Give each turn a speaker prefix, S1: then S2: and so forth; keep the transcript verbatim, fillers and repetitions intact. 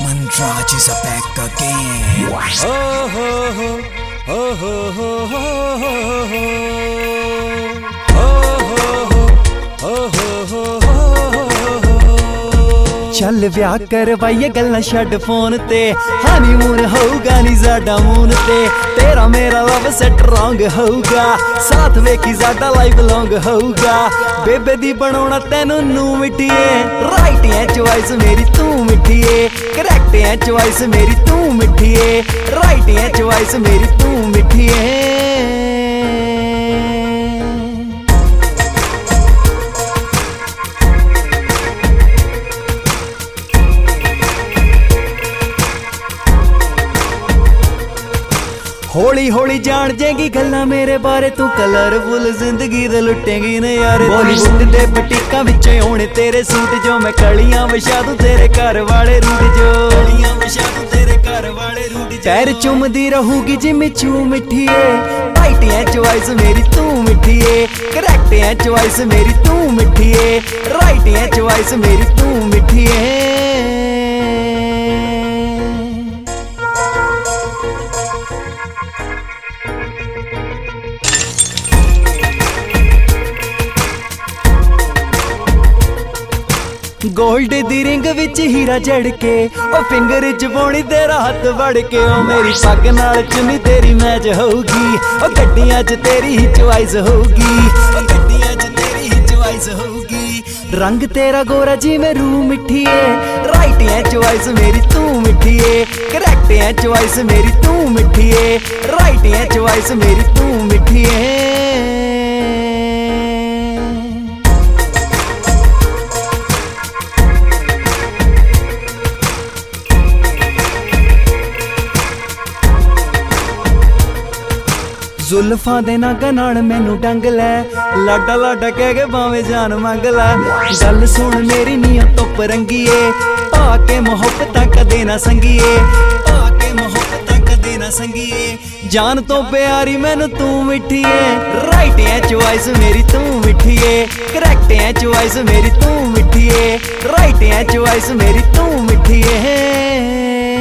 S1: Andraj is back again.
S2: Oh ho ho, oh ho ho ho ho ho. Oh ho ho, oh ho ho ho ho.
S3: ਚੱਲ ਵਿਆਹ ਕਰਵਾਈਏ ਗੱਲਾਂ ਛੱਡ phone ਤੇ honeymoon ਹੋਊਗਾ ਨੀ ਸਾਡਾ ਮੂਨ ਤੇ ਤੇਰਾ ਮੇਰਾ ਲਵ ਸਟਰੋਂਗ ਹੋਊਗਾ ਸਾਥ ਵੇਖੀ ਸਾਡਾ ਲਾਈਫ ਲੌਂਗ ਹੋਊਗਾ ਬੇਬੇ ਦੀ ਬਣਾਉਣਾ ਤੈਨੂੰ ਨੂੰ ਮਿੱਠੀਏ ਰਾਈਟ ਐ ਚੁਆਇਸ ਮੇਰੀ ਤੂੰ ਮਿੱਠੀਏ ਕਰੈਕਟ ਐ ਚੁਆਇਸ ਮੇਰੀ ਤੂੰ ਮਿੱਠੀਏ ਰਾਈਟ ਐ ਚੁਆਇਸ ਮੇਰੀ ਤੂੰ ਮਿੱਠੀਏ ਹੌਲੀ ਹੌਲੀ ਜਾਣ ਜੇਗੀ ਗੱਲਾਂ ਮੇਰੇ ਬਾਰੇ ਤੂੰ ਕਲਰਫੁਲ ਜ਼ਿੰਦਗੀ ਦੇ ਲੁੱਟੇਗੀ ਨਜ਼ਾਰੇ ਬਾਲੀਵੁੱਡ ਦੇ ਬਟੀਕਾਂ ਵਿੱਚ ਆਉਣੇ ਤੇਰੇ ਸੂਟ ਜੋ ਮੈਂ ਕਲੀਆਂ ਵਿਛਾ ਦੂੰ ਤੇਰੇ ਘਰ ਵਾਲੇ ਰੂਟ ਜੋ ਕਲੀਆਂ ਵਿਛਾ ਦੂੰ ਤੇਰੇ ਘਰ ਵਾਲੇ ਰੂਟ ਪੈਰ ਚੁੰਮਦੀ ਰਹੂਗੀ ਜਿਵੇਂ ਚੂ ਮਿੱਠੀਏ ਰਾਈਟ ਐ ਚੁਆਇਸ ਮੇਰੀ ਤੂੰ ਮਿੱਠੀਏ ਕਰੈਕਟ ਐ ਚੁਆਇਸ ਮੇਰੀ ਤੂੰ ਮਿੱਠੀਏ ਰਾਈਟ ਐ ਚੁਆਇਸ ਮੇਰੀ ਤੂੰ ਮਿੱਠੀਏ ਗੋਲਡ ਦੀ ਰਿੰਗ ਵਿੱਚ ਹੀਰਾ ਜੜ ਕੇ ਉਹ ਫਿੰਗਰ ਚ ਪਾਉਣੀ ਤੇਰਾ ਹੱਥ ਵੜ ਕੇ ਉਹ ਮੇਰੀ ਪੱਗ ਨਾਲ ਚੁੰਨੀ ਤੇਰੀ ਮੈਚ ਹੋਊਗੀ ਉਹ ਗੱਡੀਆਂ ਚ ਤੇਰੀ ਹੀ ਚੁਆਇਸ ਹੋਊਗੀ ਉਹ ਗੱਡੀਆਂ ਚ ਤੇਰੀ ਹੀ ਚੁਆਇਸ ਹੋਊਗੀ ਰੰਗ ਤੇਰਾ ਗੋਰਾ ਜਿਵੇਂ ਰੂ ਮਿੱਠੀਏ ਰਾਈਟ ਐ ਚੁਆਇਸ ਮੇਰੀ ਤੂੰ ਮਿੱਠੀਏ ਕਰੈਕਟ ਐ ਚੁਆਇਸ ਮੇਰੀ ਤੂੰ ਮਿੱਠੀਏ ਰਾਈਟ ਐ ਚੁਆਇਸ ਮੇਰੀ ਤੂੰ ਮਿੱਠੀਏ ਜ਼ੁਲਫਾਂ ਦੇ ਨਾਗਾਂ ਨਾਲ ਮੈਨੂੰ ਡੰਗ ਲੈ ਲਾਡਾ ਲਾਡਾ ਕਹਿ ਕੇ ਭਾਵੇਂ ਜਾਨ ਮੰਗ ਲੈ ਗੱਲ ਸੁਣ ਮੇਰੀ ਨੀਅਤ ਤੋਂ ਪਰੰਗੀਏ ਪਾ ਕੇ ਮੁਹੱਬਤਾਂ ਕਦੇ ਨਾ ਸੰਗੀਏ ਪਾ ਕੇ ਮੁਹੱਬਤਾਂ ਕਦੇ ਨਾ ਸੰਗੀਏ ਜਾਨ ਤੋਂ ਪਿਆਰੀ ਮੈਨੂੰ ਤੂੰ ਮਿੱਠੀਏ ਰਾਈਟ ਐ ਚੁਆਇਸ ਮੇਰੀ ਤੂੰ ਮਿੱਠੀਏ ਕਰੈਕਟ ਐ ਚੁਆਇਸ ਮੇਰੀ ਤੂੰ ਮਿੱਠੀਏ ਰਾਈਟ ਐ ਚੁਆਇਸ ਮੇਰੀ ਤੂੰ ਮਿੱਠੀਏ